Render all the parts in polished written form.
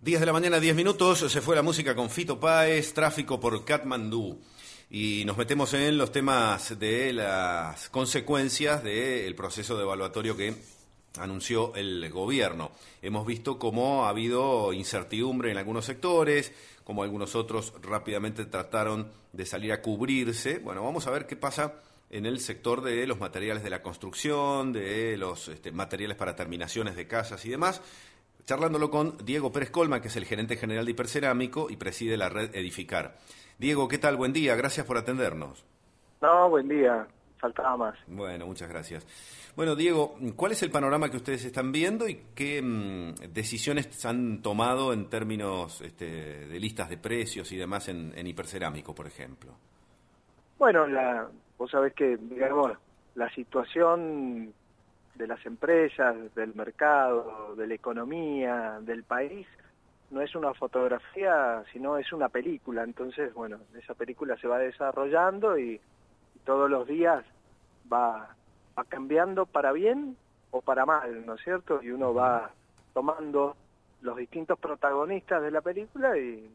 10 de la mañana, 10 minutos, se fue la música con Fito Páez, Tráfico por Katmandú. Y nos metemos en los temas de las consecuencias del proceso de evaluatorio que anunció el gobierno. Hemos visto cómo ha habido incertidumbre en algunos sectores, como algunos otros rápidamente trataron de salir a cubrirse. Bueno, vamos a ver qué pasa en el sector de los materiales de la construcción, de los materiales para terminaciones de casas y demás, charlándolo con Diego Pérez Colma, que es el gerente general de Hipercerámico y preside la red Edificar. Diego, ¿qué tal? Buen día, gracias por atendernos. No, buen día, faltaba más. Bueno, muchas gracias. Bueno, Diego, ¿cuál es el panorama que ustedes están viendo y qué decisiones han tomado en términos de listas de precios y demás en Hipercerámico, por ejemplo? Bueno, vos sabés que, digamos, la situación de las empresas, del mercado, de la economía, del país, no es una fotografía, sino es una película. Entonces, bueno, esa película se va desarrollando y todos los días va cambiando para bien o para mal, ¿no es cierto? Y uno va tomando los distintos protagonistas de la película y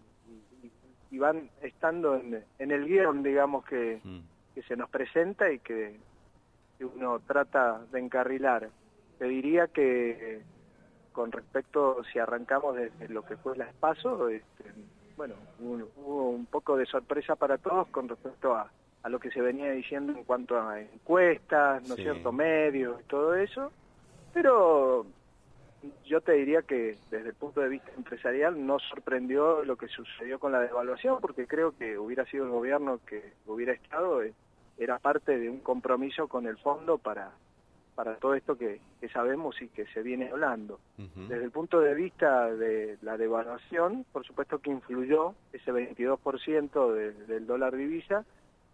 van estando en el guión, digamos, que se nos presenta y que uno trata de encarrilar. Te diría que con respecto, si arrancamos desde lo que fue la PASO, bueno, hubo un poco de sorpresa para todos con respecto a lo que se venía diciendo en cuanto a encuestas, ¿no es cierto?, medios y todo eso, pero yo te diría que desde el punto de vista empresarial no sorprendió lo que sucedió con la devaluación, porque creo que hubiera sido el gobierno que hubiera estado, era parte de un compromiso con el fondo para todo esto que sabemos y que se viene hablando. Desde el punto de vista de la devaluación, por supuesto que influyó ese 22% del dólar divisa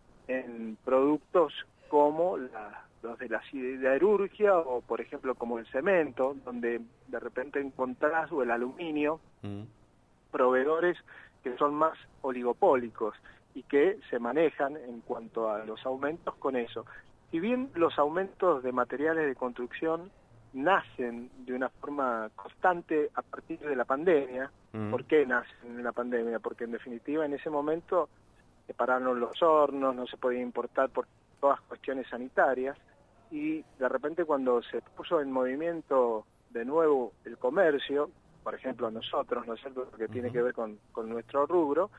en productos como los de la siderurgia o, por ejemplo, como el cemento, donde de repente encontrás, o el aluminio, proveedores que son más oligopólicos y que se manejan en cuanto a los aumentos con eso. Si bien los aumentos de materiales de construcción nacen de una forma constante a partir de la pandemia, ¿por qué nacen en la pandemia? Porque en definitiva en ese momento se pararon los hornos, no se podía importar por todas cuestiones sanitarias, y de repente cuando se puso en movimiento de nuevo el comercio, por ejemplo nosotros, ¿no es cierto?, que tiene que ver con nuestro rubro,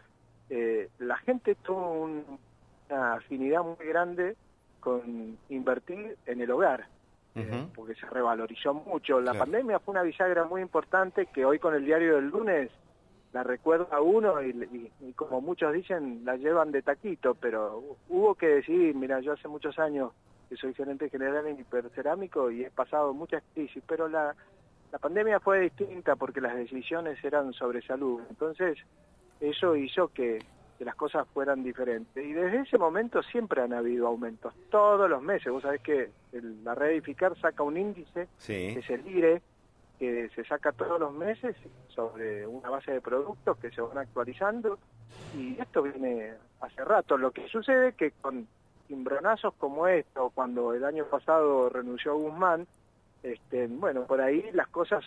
la gente tuvo una afinidad muy grande con invertir en el hogar, porque se revalorizó mucho. La pandemia fue una bisagra muy importante que hoy con el diario del lunes la recuerda uno y como muchos dicen, la llevan de taquito, pero hubo que decidir. Mira, yo hace muchos años que soy gerente general en Hipercerámico y he pasado muchas crisis, pero la pandemia fue distinta porque las decisiones eran sobre salud. Entonces, eso hizo que las cosas fueran diferentes. Y desde ese momento siempre han habido aumentos, todos los meses. Vos sabés que la red Edificar saca un índice, que es el IRE, que se saca todos los meses sobre una base de productos que se van actualizando, y esto viene hace rato. Lo que sucede es que con cimbronazos como esto, cuando el año pasado renunció Guzmán, bueno, por ahí las cosas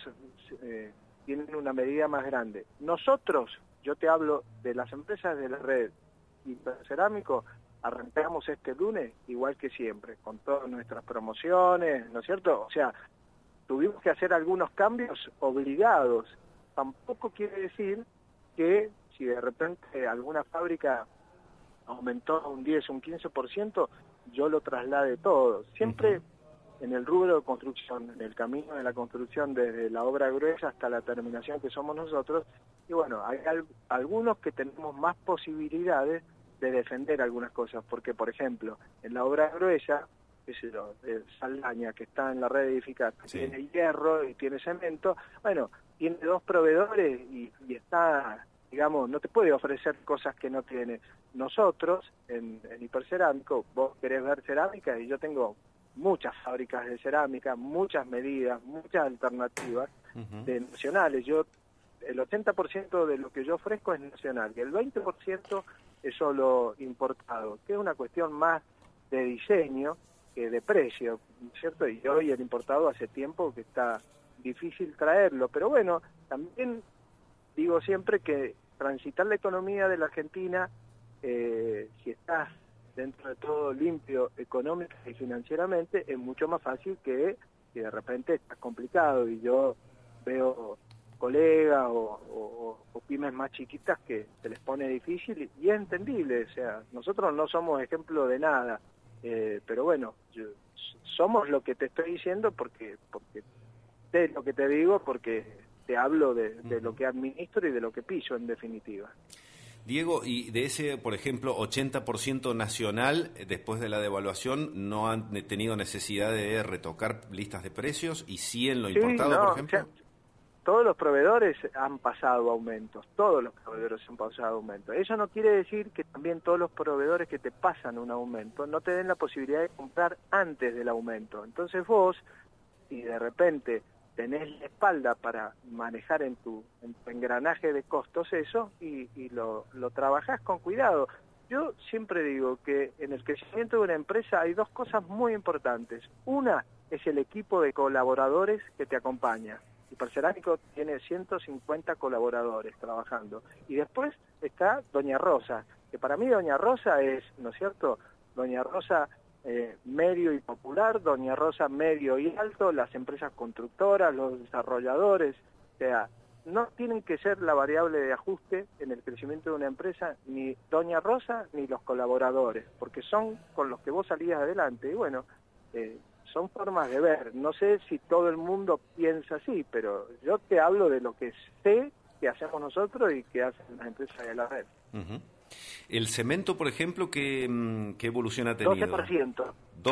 tienen una medida más grande. Nosotros, yo te hablo de las empresas de la red Hipercerámico, arrancamos este lunes igual que siempre, con todas nuestras promociones, ¿no es cierto? O sea, tuvimos que hacer algunos cambios obligados. Tampoco quiere decir que si de repente alguna fábrica aumentó un 10, un 15%, yo lo traslade todo. Siempre en el rubro de construcción, en el camino de la construcción, desde la obra gruesa hasta la terminación que somos nosotros, y bueno, hay algunos que tenemos más posibilidades de defender algunas cosas, porque por ejemplo, en la obra gruesa, Saldaña, que está en la red Edificar, tiene hierro y tiene cemento, bueno, tiene dos proveedores y está, digamos, no te puede ofrecer cosas que no tiene. Nosotros, en Hipercerámico, vos querés ver cerámica y yo tengo muchas fábricas de cerámica, muchas medidas, muchas alternativas de nacionales. El 80% de lo que yo ofrezco es nacional y el 20% es solo importado, que es una cuestión más de diseño que de precio, ¿cierto? Y hoy el importado hace tiempo que está difícil traerlo, pero bueno, también digo digo siempre que transitar la economía de la Argentina, si estás dentro de todo limpio económica y financieramente, es mucho más fácil que si de repente estás complicado. Y yo veo colegas o pymes más chiquitas que se les pone difícil y es entendible. O sea, nosotros no somos ejemplo de nada, pero bueno, somos lo que te estoy diciendo porque sé lo que te digo, porque te hablo de lo que administro y de lo que piso en definitiva. Diego, y de ese, por ejemplo, 80% nacional, después de la devaluación, ¿no han tenido necesidad de retocar listas de precios? ¿Y sí en lo importado, por ejemplo? O sea, todos los proveedores han pasado aumentos, todos los proveedores han pasado aumentos. Eso no quiere decir que también todos los proveedores que te pasan un aumento no te den la posibilidad de comprar antes del aumento. Entonces vos, si de repente tenés la espalda para manejar en tu engranaje de costos eso y lo trabajás con cuidado. Yo siempre digo que en el crecimiento de una empresa hay dos cosas muy importantes. Una es el equipo de colaboradores que te acompaña. Hipercerámico tiene 150 colaboradores trabajando. Y después está Doña Rosa, que para mí Doña Rosa es, ¿no es cierto?, Doña Rosa medio y popular, Doña Rosa medio y alto, las empresas constructoras, los desarrolladores. O sea, no tienen que ser la variable de ajuste en el crecimiento de una empresa ni Doña Rosa ni los colaboradores, porque son con los que vos salías adelante. Y bueno, son formas de ver. No sé si todo el mundo piensa así, pero yo te hablo de lo que sé que hacemos nosotros y que hacen las empresas de la red. Uh-huh. El cemento, por ejemplo, ¿qué evolución ha tenido? 12%.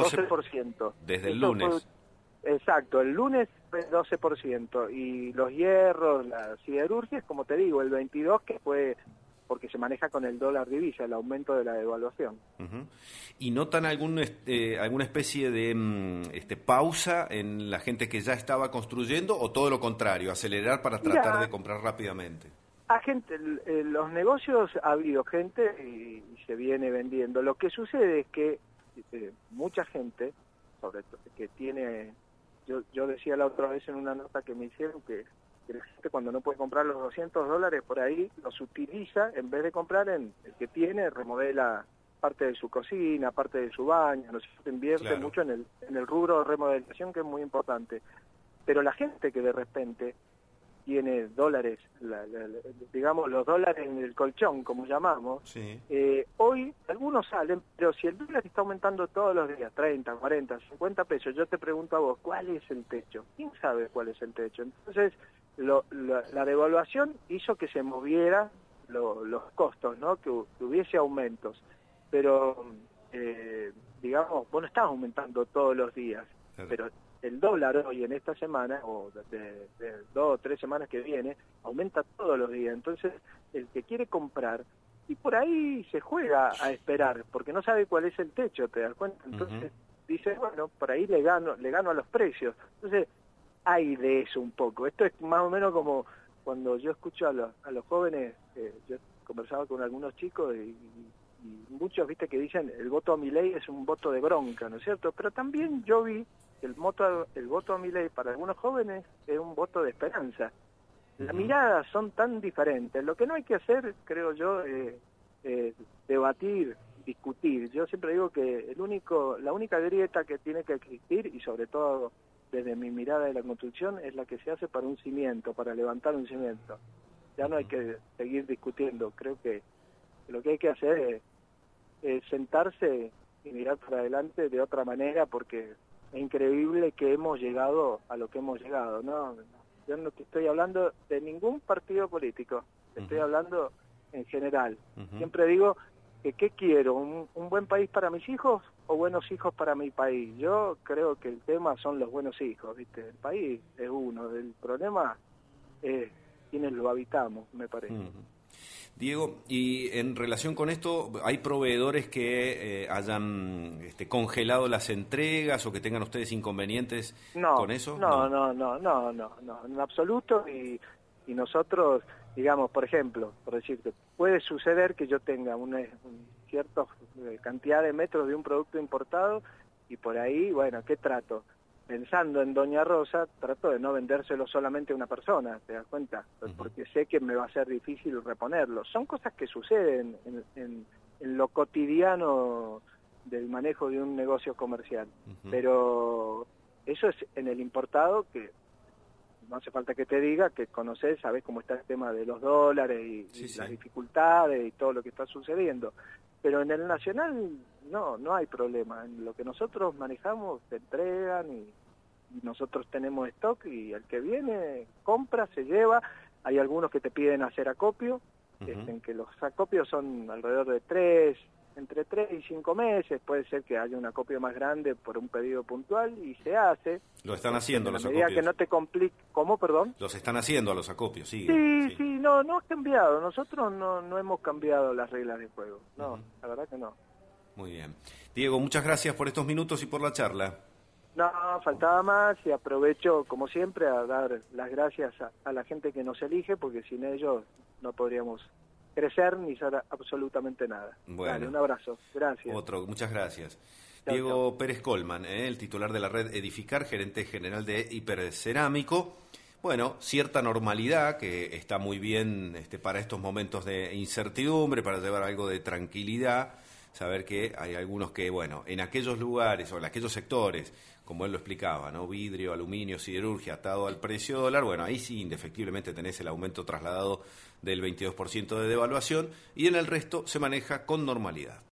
12%. Desde el lunes. Exacto, el lunes fue 12%. Y los hierros, las siderurgias, como te digo, el 22%, que fue porque se maneja con el dólar divisa, el aumento de la devaluación. Uh-huh. ¿Y notan alguna especie de pausa en la gente que ya estaba construyendo o todo lo contrario, acelerar para tratar de comprar rápidamente? A gente, los negocios ha habido gente y se viene vendiendo. Lo que sucede es que mucha gente, sobre todo, que tiene, yo decía la otra vez en una nota que me hicieron que la gente cuando no puede comprar los $200 por ahí los utiliza, en vez de comprar en el que tiene, remodela parte de su cocina, parte de su baño, no sé, invierte mucho en el rubro de remodelación, que es muy importante. Pero la gente que de repente tiene dólares, digamos los dólares en el colchón, como llamamos, sí. Hoy algunos salen, pero si el dólar está aumentando todos los días, 30, 40, 50 pesos, yo te pregunto a vos, ¿cuál es el techo? ¿Quién sabe cuál es el techo? Entonces, la devaluación hizo que se moviera los costos, ¿no? Que hubiese aumentos, pero, digamos, vos no estás aumentando todos los días, claro. Pero el dólar hoy en esta semana, o de 2 o 3 semanas que viene, aumenta todos los días. Entonces, el que quiere comprar, y por ahí se juega a esperar, porque no sabe cuál es el techo, ¿te das cuenta? Entonces, dice, bueno, por ahí le gano a los precios. Entonces, hay de eso un poco. Esto es más o menos como cuando yo escucho a los jóvenes, yo conversaba con algunos chicos y muchos, viste, que dicen, el voto a Milei es un voto de bronca, ¿no es cierto? Pero también yo vi el voto a Milei para algunos jóvenes es un voto de esperanza. Las miradas son tan diferentes. Lo que no hay que hacer, creo yo, es debatir, discutir. Yo siempre digo que la única grieta que tiene que existir, y sobre todo desde mi mirada de la construcción, es la que se hace para un cimiento, para levantar un cimiento. Ya no hay que seguir discutiendo. Creo que lo que hay que hacer es sentarse y mirar para adelante de otra manera, porque es increíble que hemos llegado a lo que hemos llegado, ¿no? Yo no te estoy hablando de ningún partido político, te estoy hablando en general. Siempre digo que ¿qué quiero? ¿Un buen país para mis hijos o buenos hijos para mi país? Yo creo que el tema son los buenos hijos, ¿viste? El país es uno, el problema es quienes lo habitamos, me parece. Diego, y en relación con esto, ¿hay proveedores que hayan congelado las entregas o que tengan ustedes inconvenientes con eso? No, en absoluto. Y nosotros, digamos, por ejemplo, por decirte, puede suceder que yo tenga una cierta cantidad de metros de un producto importado y por ahí, bueno, ¿qué trato? pensando en Doña Rosa, trato de no vendérselo solamente a una persona, ¿te das cuenta? Porque sé que me va a ser difícil reponerlo. Son cosas que suceden en lo cotidiano del manejo de un negocio comercial, pero eso es en el importado, que no hace falta que te diga, que conoces, sabes cómo está el tema de los dólares y las dificultades y todo lo que está sucediendo. Pero en el nacional no hay problema. En lo que nosotros manejamos te entregan y nosotros tenemos stock, y el que viene compra, se lleva. Hay algunos que te piden hacer acopio, en que los acopios son alrededor de entre 3 y 5 meses. Puede ser que haya un acopio más grande por un pedido puntual y se hace. Lo están haciendo los acopios. A medida que no te complique. ¿Cómo, perdón? Los están haciendo a los acopios, sí. Sí, no ha cambiado. Nosotros no hemos cambiado las reglas de juego. No, la verdad que no. Muy bien. Diego, muchas gracias por estos minutos y por la charla. No, faltaba más, y aprovecho, como siempre, a dar las gracias a la gente que nos elige, porque sin ellos no podríamos crecer ni ser absolutamente nada. Bueno, dale, un abrazo, gracias. Muchas gracias. Chau, Diego chau. Pérez Colman, el titular de la red Edificar, gerente general de Hipercerámico. Bueno, cierta normalidad que está muy bien para estos momentos de incertidumbre, para llevar algo de tranquilidad, saber que hay algunos que, bueno, en aquellos lugares o en aquellos sectores, como él lo explicaba, ¿no? Vidrio, aluminio, siderurgia, atado al precio dólar, bueno, ahí sí, indefectiblemente tenés el aumento trasladado del 22% de devaluación, y en el resto se maneja con normalidad.